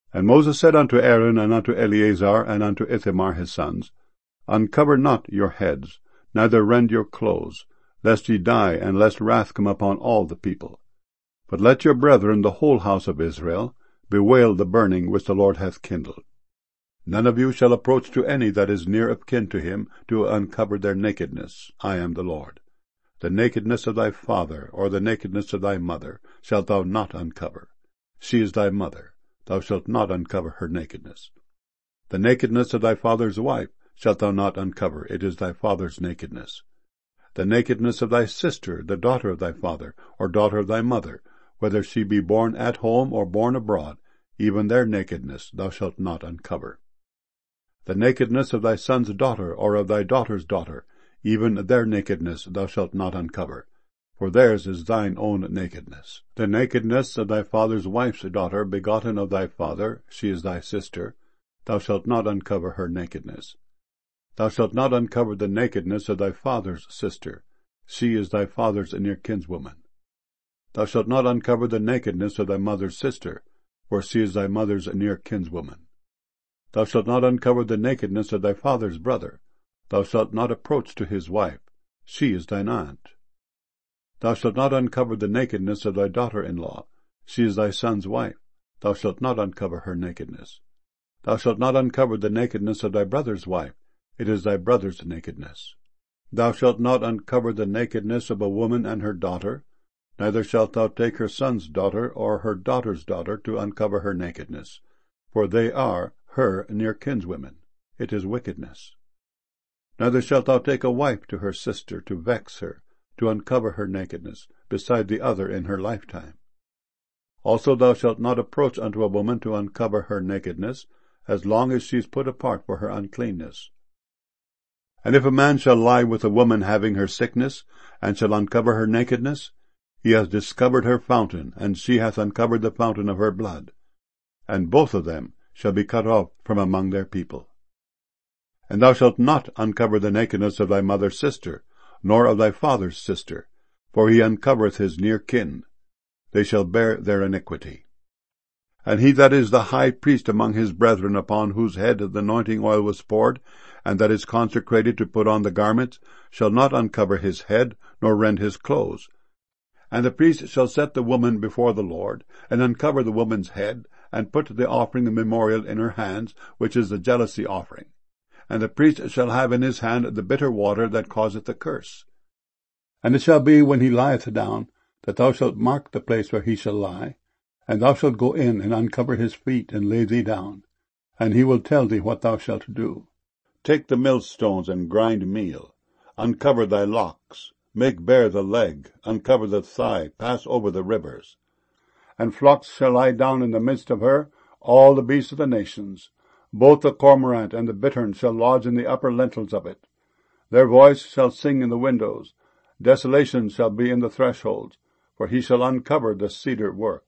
And Moses said unto Aaron, and unto Eleazar, and unto Ithamar his sons, Uncover not your heads, neither rend your clothes, lest ye die, and lest wrath come upon all the people. But let your brethren, the whole house of Israel, bewail the burning which the Lord hath kindled. None of you shall approach to any that is near of kin to him, to uncover their nakedness. I am the Lord. The nakedness of thy father, or the nakedness of thy mother, shalt thou not uncover. She is thy mother. Thou shalt not uncover her nakedness. The nakedness of thy father's wife shalt thou not uncover. It is thy father's nakedness. The nakedness of thy sister, the daughter of thy father, or daughter of thy mother, whether she be born at home or born abroad, even their nakedness thou shalt not uncover. The nakedness of thy son's daughter, or of thy daughter's daughter, even their nakedness thou shalt not uncover, for theirs is thine own nakedness. The nakedness of thy father's wife's daughter, begotten of thy father, she is thy sister, thou shalt not uncover her nakedness. Thou shalt not uncover the nakedness of thy father's sister, she is thy father's near kinswoman. Thou shalt not uncover the nakedness of thy mother's sister, for she is thy mother's near kinswoman. Thou shalt not uncover the nakedness of thy father's brother. Thou shalt not approach to his wife. She is thine aunt. Thou shalt not uncover the nakedness of thy daughter-in-law. She is thy son's wife. Thou shalt not uncover her nakedness. Thou shalt not uncover the nakedness of thy brother's wife. It is thy brother's nakedness. Thou shalt not uncover the nakedness of a woman and her daughter, neither shalt thou take her son's daughter or her daughter's daughter to uncover her nakedness, for they are her near kinswomen. It is wickedness. Neither shalt thou take a wife to her sister to vex her, to uncover her nakedness, beside the other in her lifetime. Also thou shalt not approach unto a woman to uncover her nakedness, as long as she is put apart for her uncleanness. And if a man shall lie with a woman having her sickness, and shall uncover her nakedness, he hath discovered her fountain, and she hath uncovered the fountain of her blood. And both of them shall be cut off from among their people. And thou shalt not uncover the nakedness of thy mother's sister, nor of thy father's sister, for he uncovereth his near kin. They shall bear their iniquity. And he that is the high priest among his brethren, upon whose head the anointing oil was poured, and that is consecrated to put on the garments, shall not uncover his head, nor rend his clothes. And the priest shall set the woman before the Lord, and uncover the woman's head, and put the offering of memorial in her hands, which is the jealousy offering. And the priest shall have in his hand the bitter water that causeth the curse. And it shall be, when he lieth down, that thou shalt mark the place where he shall lie, and thou shalt go in and uncover his feet, and lay thee down, and he will tell thee what thou shalt do. Take the millstones and grind meal, uncover thy locks, make bare the leg, uncover the thigh, pass over the rivers. And flocks shall lie down in the midst of her, all the beasts of the nations. Both the cormorant and the bittern shall lodge in the upper lintels of it. Their voice shall sing in the windows. Desolation shall be in the thresholds, for he shall uncover the cedar work.